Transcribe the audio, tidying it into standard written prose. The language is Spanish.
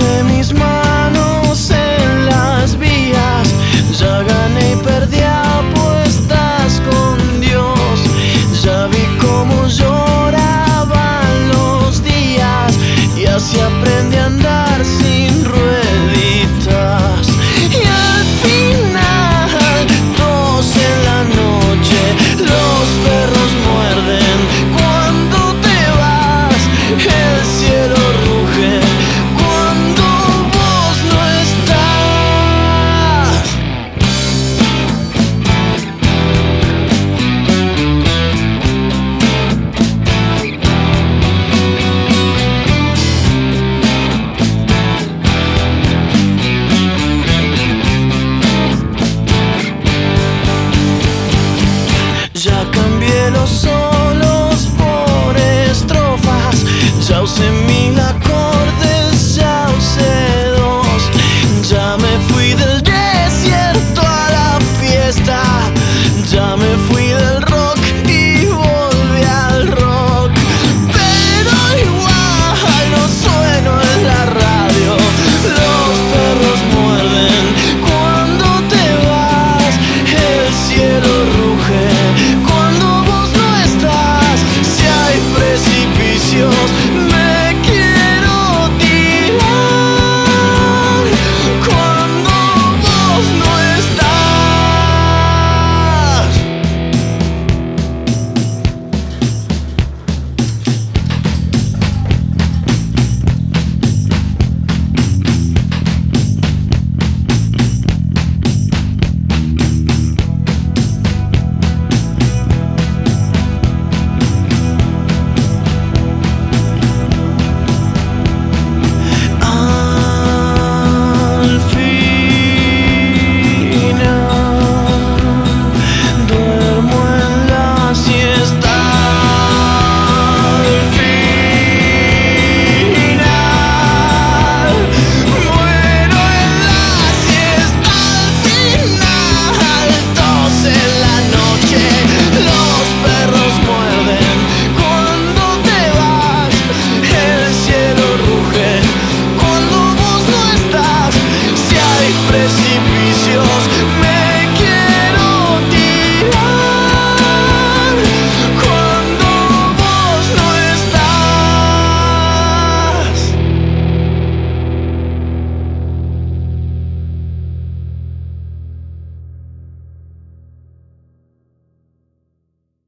puse mis manos en las vías, ya gané y perdí apuestas con Dios. Ya vi cómo lloraban los días y así aprendí a andar sin rueditas. Y al final, dos en la noche, los perros muerden cuando te vas, el cielo ruge cuando vos no estás. Ya cambié los solos por estrofas, ya usé